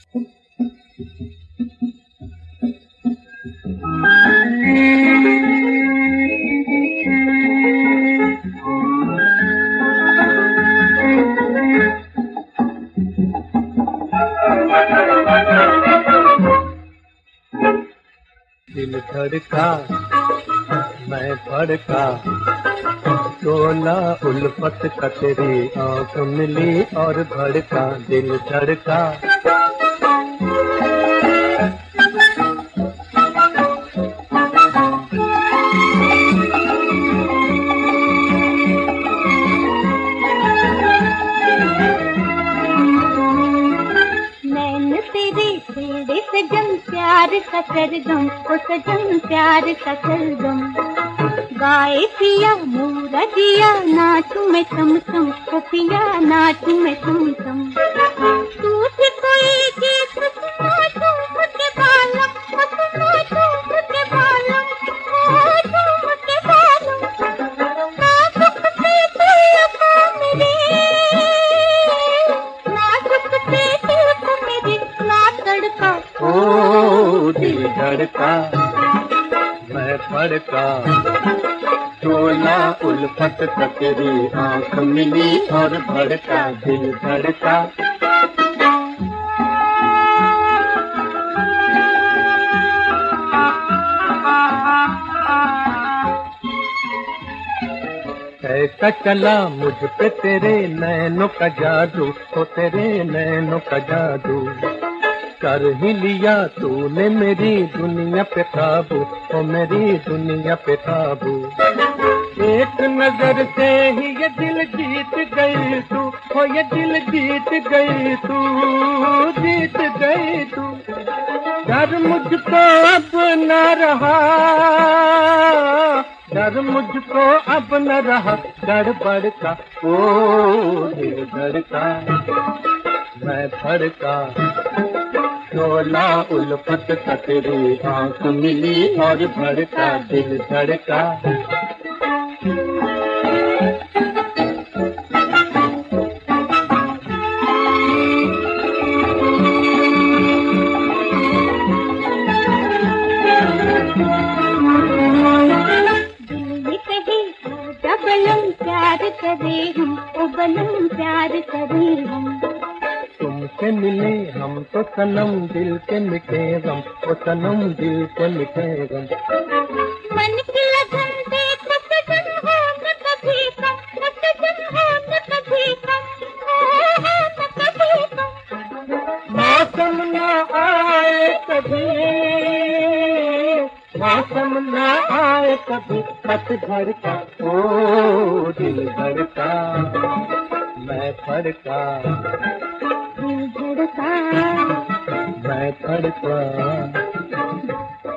दिल धड़का मैं भड़का, शोला उल्फत का तेरी आँख मिली और भड़का दिल धड़का। तेरे सजन प्यार का सरगम, ओ सजन प्यार का सरगम। गाए पिया मोरा जिया नाच में तम तम, ओ पिया नाच में तम तम। टूट कोई गीत सुना तुम के बालम, ओ सुना तुम के बालम, ओ तुम के बालम। नाजुक से दिल को मेरे, नाजुक से दिल को मेरे ना तड़का। ओ दिल धड़का मैं भड़का, शोला उल्फत का तेरी आँख मिली और भड़का दिल धड़का। कैसा चला मुझ पे तेरे नैनों का जादू, ओ तेरे नैनों का जादू। कर ही लिया तूने मेरी दुनिया पे काबू, ओ मेरी दुनिया पे काबू। एक नजर से ही ये दिल जीत गई तू, ओ ये दिल जीत गई तू, जीत गई तू। डर मुझको अब न रहा, डर मुझको अब न रहा गड़बड़ का। ओ दिल धड़का मैं भड़का, शोला उल्फत का तेरी आँख मिली और भड़का दिल धड़का। बलम प्यार करे हम, ओ बलम प्यार करे हम। तुमसे मिले हम तो सनम दिल के मिटे गम, ओ सनम दिल के मिटे गम। मन की लगन देख सजन हो न कभी कम, न सजन हो न कभी कम, हो न कभी कम। मौसम न आए कभी, मौसम न आए कभी पतझड़ का। ओ दिल धड़का मैं भड़का, दिल धड़का मैं भड़का।